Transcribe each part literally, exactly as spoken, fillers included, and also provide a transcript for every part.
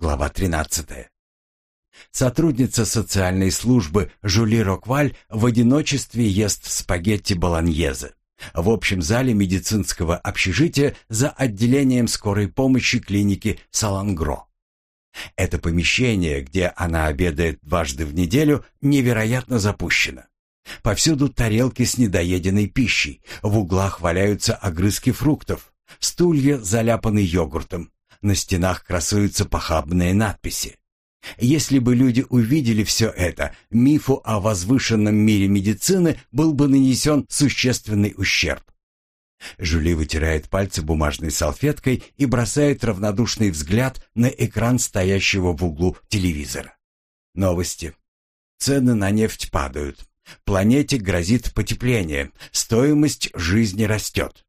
глава тринадцатая. Сотрудница социальной службы Жюли Рокваль в одиночестве ест спагетти болоньезе в общем зале медицинского общежития за отделением скорой помощи клиники Салангро. Это помещение, где она обедает дважды в неделю, невероятно запущено. Повсюду тарелки с недоеденной пищей, в углах валяются огрызки фруктов, стулья заляпаны йогуртом, на стенах красуются похабные надписи. Если бы люди увидели все это, мифу о возвышенном мире медицины был бы нанесен существенный ущерб. Жюли вытирает пальцы бумажной салфеткой и бросает равнодушный взгляд на экран стоящего в углу телевизора. Новости. Цены на нефть падают. Планете грозит потепление. Стоимость жизни растет.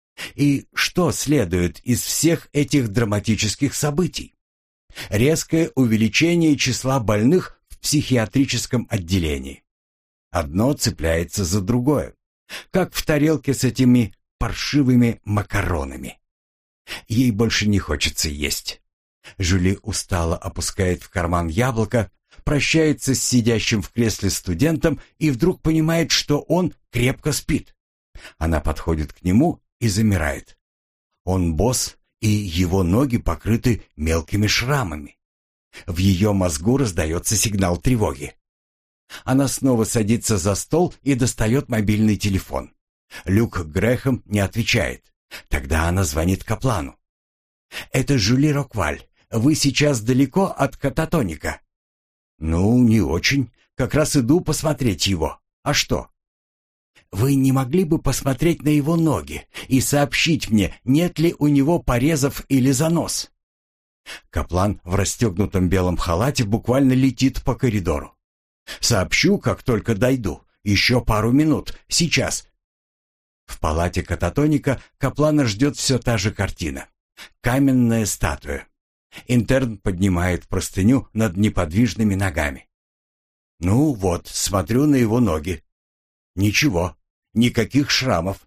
И что следует из всех этих драматических событий? Резкое увеличение числа больных в психиатрическом отделении. Одно цепляется за другое, как в тарелке с этими паршивыми макаронами. Ей больше не хочется есть. Жюли устало опускает в карман яблоко, прощается с сидящим в кресле студентом и вдруг понимает, что он крепко спит. Она подходит к нему и замирает. Он босс, и его ноги покрыты мелкими шрамами. В ее мозгу раздается сигнал тревоги. Она снова садится за стол и достает мобильный телефон. Люк Грэхэм не отвечает. Тогда она звонит Каплану. «Это Жюли Рокваль. Вы сейчас далеко от Кататоника?» «Ну, не очень. Как раз иду посмотреть его. А что?» «Вы не могли бы посмотреть на его ноги и сообщить мне, нет ли у него порезов или занос?» Каплан в расстегнутом белом халате буквально летит по коридору. «Сообщу, как только дойду. Еще пару минут. Сейчас». В палате Кататоника Каплана ждет все та же картина. Каменная статуя. Интерн поднимает простыню над неподвижными ногами. «Ну вот, смотрю на его ноги. Ничего, никаких шрамов.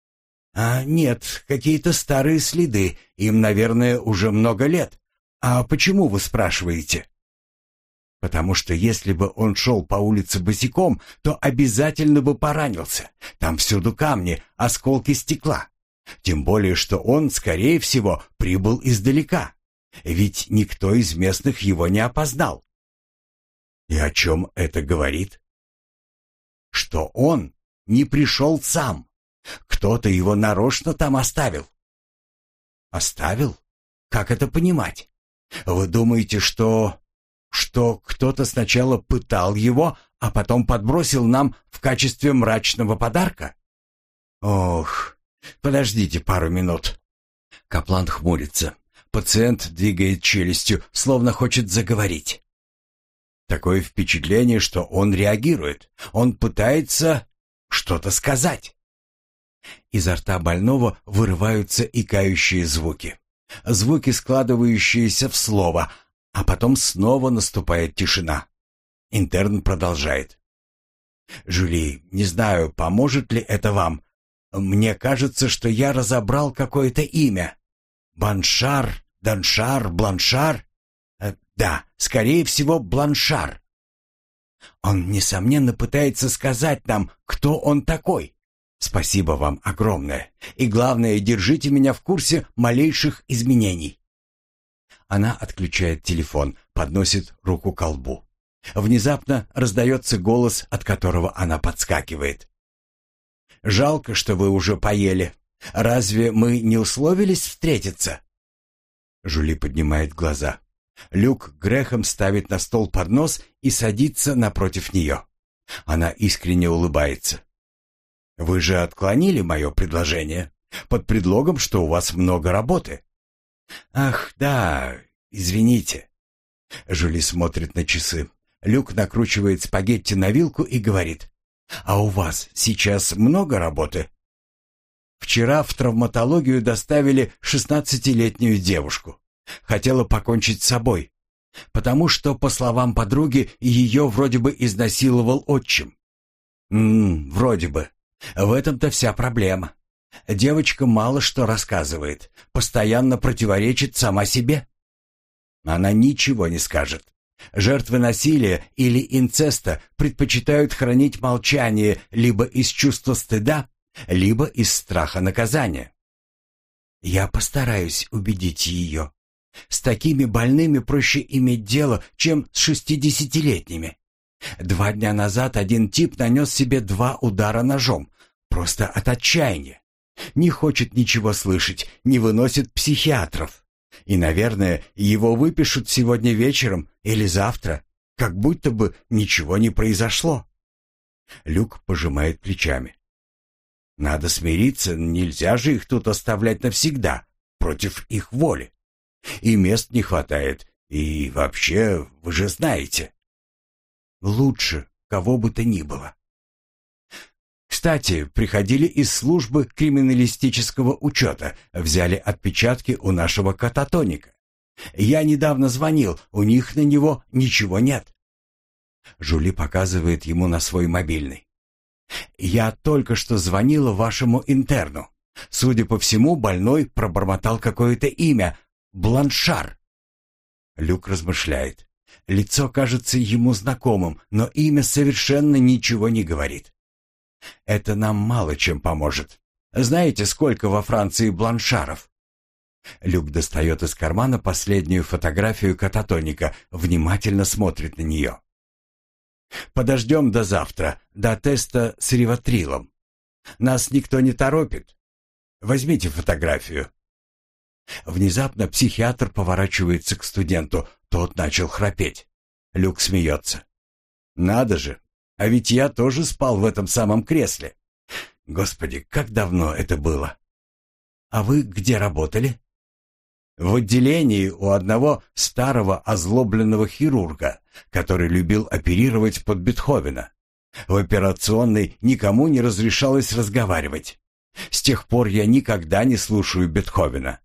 А нет, какие-то старые следы, им, наверное, уже много лет. А почему вы спрашиваете?» «Потому что если бы он шел по улице босиком, то обязательно бы поранился. Там всюду камни, осколки стекла. Тем более, что он, скорее всего, прибыл издалека. Ведь никто из местных его не опознал». «И о чем это говорит?» «Что он не пришел сам. Кто-то его нарочно там оставил». «Оставил? Как это понимать? Вы думаете, что... что кто-то сначала пытал его, а потом подбросил нам в качестве мрачного подарка?» «Ох, подождите пару минут». Каплан хмурится. Пациент двигает челюстью, словно хочет заговорить. Такое впечатление, что он реагирует. Он пытается что-то сказать. Изо рта больного вырываются икающие звуки. Звуки, складывающиеся в слово, а потом снова наступает тишина. Интерн продолжает. «Жюли, не знаю, поможет ли это вам. Мне кажется, что я разобрал какое-то имя. Баншар, Даншар, Бланшар? Э, да, скорее всего, Бланшар. Он, несомненно, пытается сказать нам, кто он такой. Спасибо вам огромное. И главное, держите меня в курсе малейших изменений». Она отключает телефон, подносит руку к колбу. Внезапно раздается голос, от которого она подскакивает. «Жалко, что вы уже поели. Разве мы не условились встретиться?» Жюли поднимает глаза. Люк Грэхэм ставит на стол поднос и садится напротив нее. Она искренне улыбается. «Вы же отклонили мое предложение под предлогом, что у вас много работы». «Ах, да, извините». Жюли смотрит на часы. Люк накручивает спагетти на вилку и говорит: «А у вас сейчас много работы?» «Вчера в травматологию доставили шестнадцатилетнюю девушку. Хотела покончить с собой, потому что, по словам подруги, ее вроде бы изнасиловал отчим». «Ммм, вроде бы. В этом-то вся проблема. Девочка мало что рассказывает, постоянно противоречит сама себе». Она ничего не скажет. Жертвы насилия или инцеста предпочитают хранить молчание либо из чувства стыда, либо из страха наказания. Я постараюсь убедить ее. С такими больными проще иметь дело, чем с шестидесятилетними. Два дня назад один тип нанес себе два удара ножом, просто от отчаяния. Не хочет ничего слышать, не выносит психиатров. И, наверное, его выпишут сегодня вечером или завтра, как будто бы ничего не произошло. Люк пожимает плечами. Надо смириться, нельзя же их тут оставлять навсегда, против их воли. И мест не хватает, и вообще, вы же знаете. Лучше кого бы то ни было. Кстати, приходили из службы криминалистического учета, взяли отпечатки у нашего кататоника. Я недавно звонил, у них на него ничего нет. Жюли показывает ему на свой мобильный. Я только что звонила вашему интерну. Судя по всему, больной пробормотал какое-то имя. Бланшар. Люк размышляет. Лицо кажется ему знакомым, но имя совершенно ничего не говорит. Это нам мало чем поможет. Знаете, сколько во Франции бланшаров? Люк достает из кармана последнюю фотографию кататоника, внимательно смотрит на нее. Подождем до завтра, до теста с риватрилом. Нас никто не торопит. Возьмите фотографию. Внезапно психиатр поворачивается к студенту. Тот начал храпеть. Люк смеется. Надо же, а ведь я тоже спал в этом самом кресле. Господи, как давно это было. А вы где работали? В отделении у одного старого озлобленного хирурга, который любил оперировать под Бетховена. В операционной никому не разрешалось разговаривать. С тех пор я никогда не слушаю Бетховена.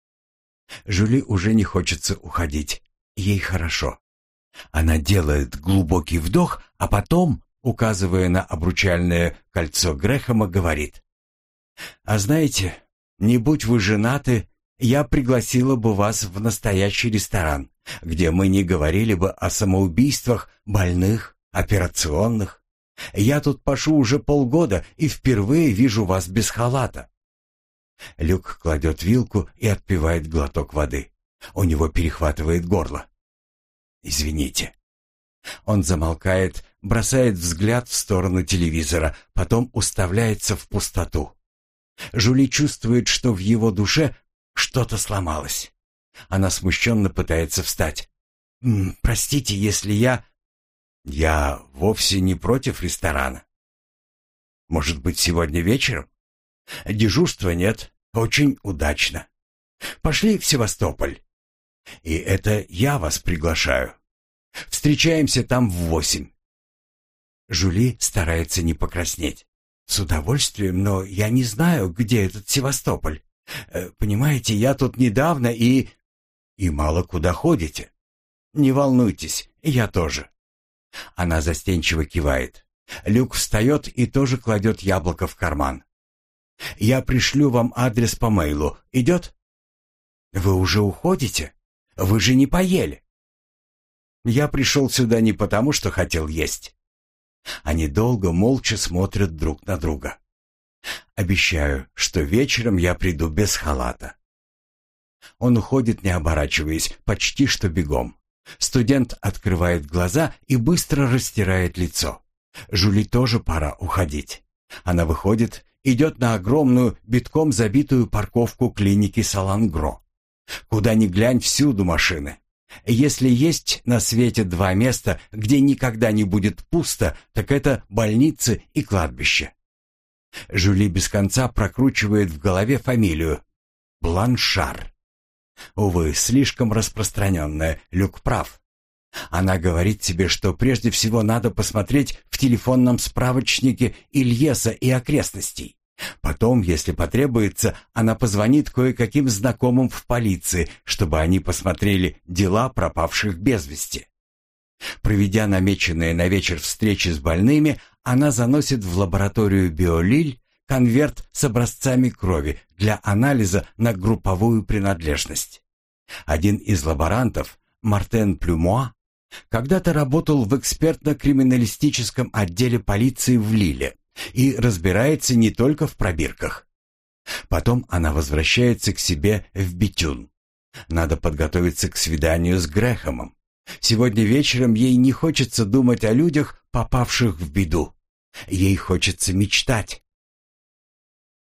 Жюли уже не хочется уходить. Ей хорошо. Она делает глубокий вдох, а потом, указывая на обручальное кольцо Грэхэма, говорит: «А знаете, не будь вы женаты, я пригласила бы вас в настоящий ресторан, где мы не говорили бы о самоубийствах, больных, операционных. Я тут пашу уже полгода и впервые вижу вас без халата». Люк кладет вилку и отпивает глоток воды. У него перехватывает горло. «Извините». Он замолкает, бросает взгляд в сторону телевизора, потом уставляется в пустоту. Жюли чувствует, что в его душе что-то сломалось. Она смущенно пытается встать. «Простите, если я...» «Я вовсе не против ресторана. Может быть, сегодня вечером? Дежурства нет. Очень удачно. Пошли в Севастополь. И это я вас приглашаю. Встречаемся там в восемь». Жюли старается не покраснеть. «С удовольствием, но я не знаю, где этот Севастополь. Понимаете, я тут недавно и... и мало куда ходите. Не волнуйтесь, я тоже». Она застенчиво кивает. Люк встает и тоже кладет яблоко в карман. «Я пришлю вам адрес по мейлу. Идет?» «Вы уже уходите? Вы же не поели». «Я пришел сюда не потому, что хотел есть». Они долго молча смотрят друг на друга. «Обещаю, что вечером я приду без халата». Он уходит, не оборачиваясь, почти что бегом. Студент открывает глаза и быстро растирает лицо. Жюли тоже пора уходить. Она выходит, идет на огромную, битком забитую парковку клиники Салангро. Куда ни глянь, всюду машины. Если есть на свете два места, где никогда не будет пусто, так это больницы и кладбище. Жюли без конца прокручивает в голове фамилию Бланшар. Увы, слишком распространенная, Люк прав. Она говорит себе, что прежде всего надо посмотреть в телефонном справочнике Ильеса и окрестностей. Потом, если потребуется, она позвонит кое-каким знакомым в полиции, чтобы они посмотрели дела пропавших без вести. Проведя намеченные на вечер встречи с больными, она заносит в лабораторию Биолиль конверт с образцами крови для анализа на групповую принадлежность. Один из лаборантов, Мартен Плюмуа когда-то работал в экспертно-криминалистическом отделе полиции в Лиле и разбирается не только в пробирках. Потом она возвращается к себе в Бетюн. Надо подготовиться к свиданию с Грэхэмом. Сегодня вечером ей не хочется думать о людях, попавших в беду. Ей хочется мечтать.